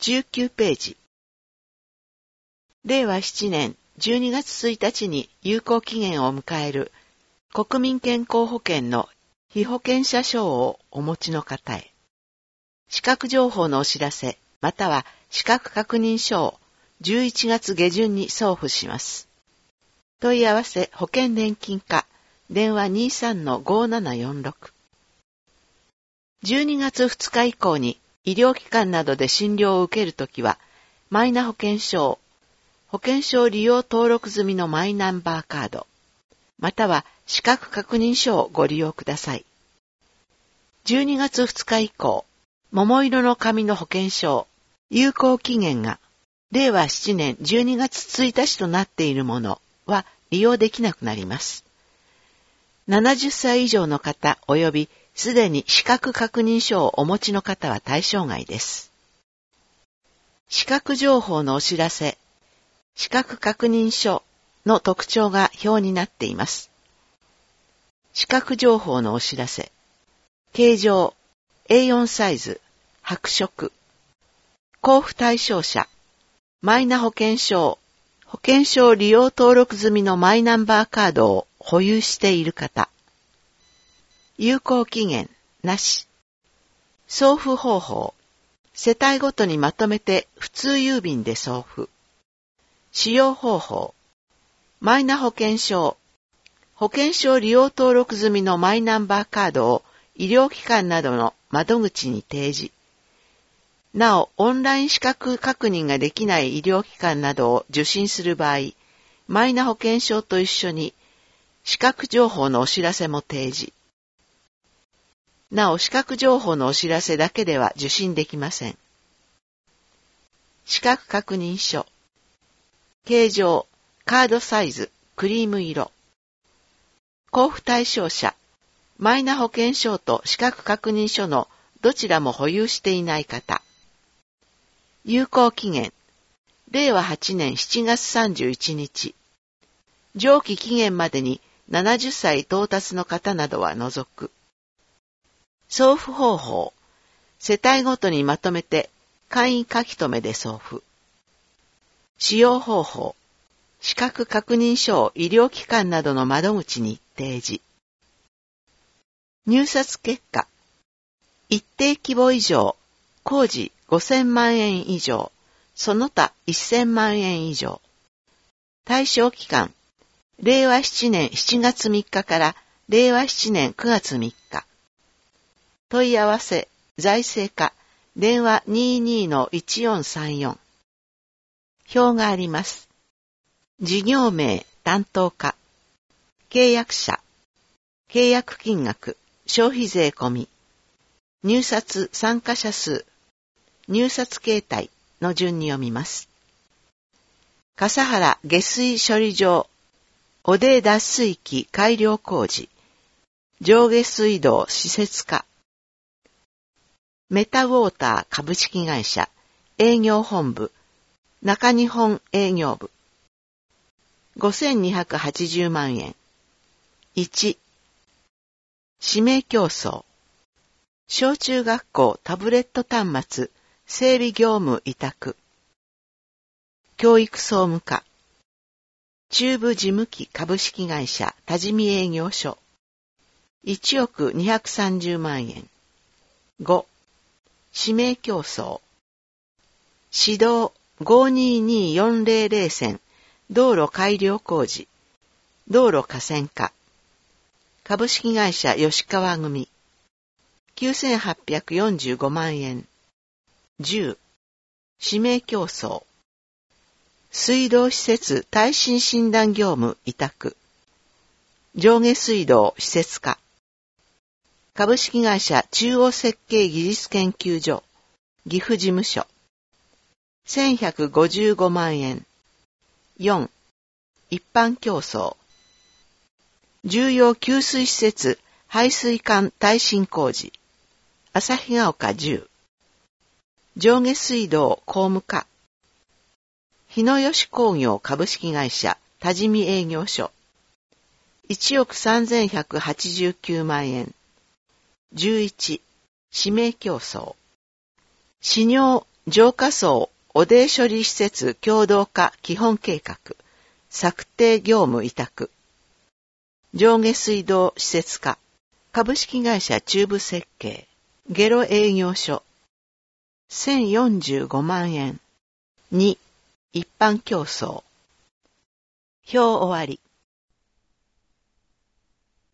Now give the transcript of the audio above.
19ページ。令和7年12月1日に有効期限を迎える国民健康保険の被保険者証をお持ちの方へ、資格情報のお知らせまたは資格確認書を11月下旬に送付します。問い合わせ保険年金課電話 23-5746。12月2日以降に医療機関などで診療を受けるときは、マイナ保険証、保険証利用登録済みのマイナンバーカード、または資格確認書をご利用ください。12月2日以降、桃色の紙の保険証、有効期限が令和7年12月1日となっているものは利用できなくなります。70歳以上の方及びすでに資格確認書をお持ちの方は対象外です。資格情報のお知らせ、資格確認書の特徴が表になっています。資格情報のお知らせ、形状、A4 サイズ、白色、交付対象者、マイナ保険証、保険証利用登録済みのマイナンバーカードを保有している方、有効期限なし、送付方法、世帯ごとにまとめて普通郵便で送付、使用方法、マイナ保険証、保険証利用登録済みのマイナンバーカードを医療機関などの窓口に提示。なお、オンライン資格確認ができない医療機関などを受診する場合、マイナ保険証と一緒に資格情報のお知らせも提示。なお、資格情報のお知らせだけでは受診できません。資格確認書。形状、カードサイズ、クリーム色。交付対象者、マイナ保険証と資格確認書のどちらも保有していない方。有効期限、令和8年7月31日。上記期限までに70歳到達の方などは除く。送付方法、世帯ごとにまとめて簡易書き留めで送付。使用方法、資格確認書を医療機関などの窓口に提示。入札結果、一定規模以上、工事5000万円以上、その他1000万円以上。対象期間、令和7年7月3日から令和7年9月3日。問い合わせ、財政課、電話 22-1434。表があります。事業名、担当課。契約者。契約金額、消費税込み。入札参加者数。入札形態の順に読みます。笠原下水処理場。汚泥脱水機改良工事。上下水道施設課。メタウォーター株式会社。営業本部。中日本営業部。5280万円。1、指名競争。小中学校タブレット端末整備業務委託。教育総務課。中部事務機株式会社多治見営業所。1億230万円。5、指名競争。指導522400線道路改良工事。道路河川課。株式会社吉川組。9845万円。10、指名競争。水道施設耐震診断業務委託。上下水道施設課。株式会社中央設計技術研究所。岐阜事務所。1155万円。4、一般競争。重要給水施設排水管耐震工事。旭ヶ丘10。上下水道工務課。日野吉工業株式会社多治見営業所。1億3189万円。11、指名競争。泌尿浄化層汚泥処理施設共同化基本計画、策定業務委託。上下水道施設課、株式会社中部設計、ゲロ営業所。1045万円。2、一般競争。表終わり。